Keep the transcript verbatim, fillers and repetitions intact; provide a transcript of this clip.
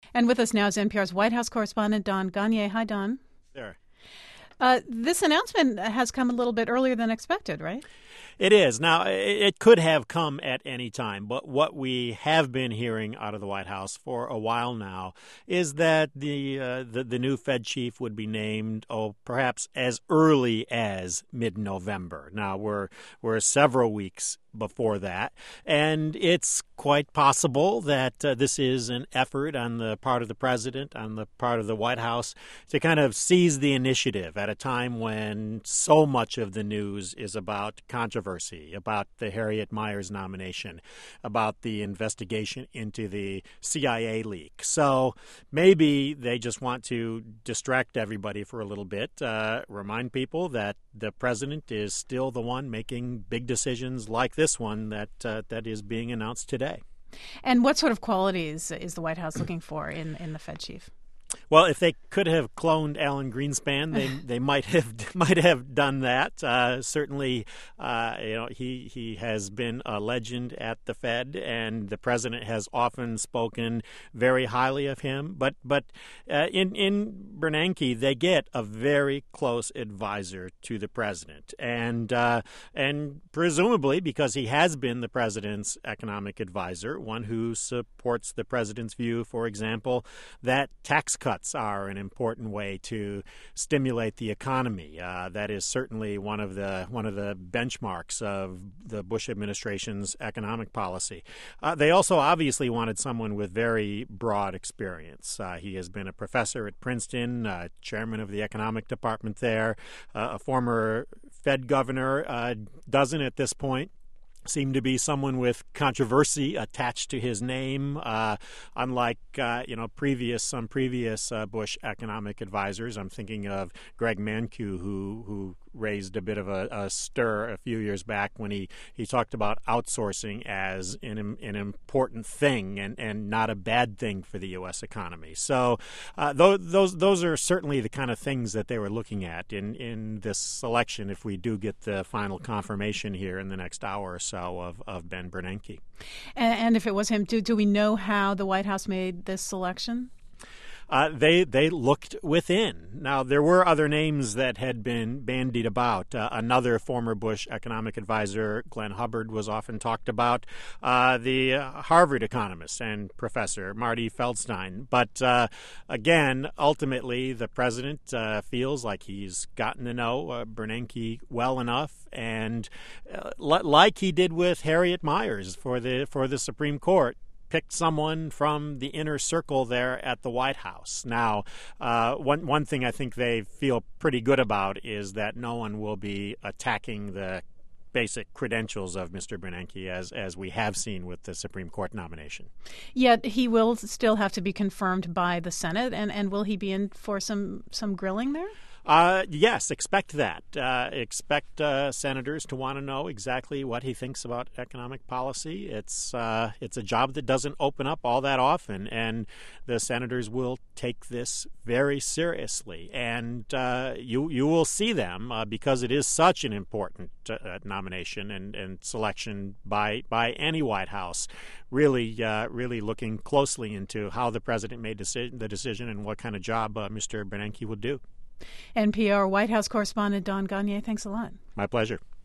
And with us now is N P R's White House correspondent Don Gonyea. Hi, Don. There. Uh, this announcement has come a little bit earlier than expected, right? It is. Now, it could have come at any time, but what we have been hearing out of the White House for a while now is that the uh, the, the new Fed chief would be named, oh, perhaps as early as mid-November. Now, we're we're several weeks before that, and it's quite possible that uh, this is an effort on the part of the president, on the part of the White House, to kind of seize the initiative at a time when so much of the news is about controversy, about the Harriet Miers nomination, about the investigation into the C I A leak. So maybe they just want to distract everybody for a little bit, uh, remind people that the president is still the one making big decisions like this one that uh, that is being announced today. And what sort of qualities is the White House looking for in, in the Fed chief? Well, if they could have cloned Alan Greenspan, they they might have might have done that. Uh, certainly, uh, you know, he he has been a legend at the Fed, and the president has often spoken very highly of him. But but uh, in in Bernanke, they get a very close advisor to the president, and uh, and presumably because he has been the president's economic advisor, one who supports the president's view, for example, that tax cuts are an important way to stimulate the economy. Uh, that is certainly one of the one of the benchmarks of the Bush administration's economic policy. Uh, they also obviously wanted someone with very broad experience. Uh, he has been a professor at Princeton, uh, chairman of the economic department there, uh, a former Fed governor, uh, doesn't at this point seem to be someone with controversy attached to his name, uh, unlike uh, you know previous some previous uh, Bush economic advisors. I'm thinking of Greg Mankiw, who who raised a bit of a, a stir a few years back when he, he talked about outsourcing as an an important thing and, and not a bad thing for the U S economy. So uh, those those those are certainly the kind of things that they were looking at in in this selection. If we do get the final confirmation here in the next hour or so of, of Ben Bernanke. And, and if it was him, do, do we know how the White House made this selection? Uh, they they looked within. Now, there were other names that had been bandied about. Uh, another former Bush economic advisor, Glenn Hubbard, was often talked about. Uh, the Harvard economist and professor, Marty Feldstein. But uh, again, ultimately, the president uh, feels like he's gotten to know uh, Bernanke well enough, and uh, li- like he did with Harriet Miers for the for the Supreme Court, picked someone from the inner circle there at the White House. Now, uh, one one thing I think they feel pretty good about is that no one will be attacking the basic credentials of Mister Bernanke, as as we have seen with the Supreme Court nomination. Yet he will still have to be confirmed by the Senate, and, and will he be in for some, some grilling there? Uh, yes, expect that. Uh, expect uh, senators to want to know exactly what he thinks about economic policy. It's uh, it's a job that doesn't open up all that often, and the senators will take this very seriously. And uh, you you will see them uh, because it is such an important uh, nomination and, and selection by by any White House. Really, uh, really looking closely into how the president made deci- the decision and what kind of job uh, Mister Bernanke will do. N P R White House correspondent Don Gonyea, thanks a lot. My pleasure.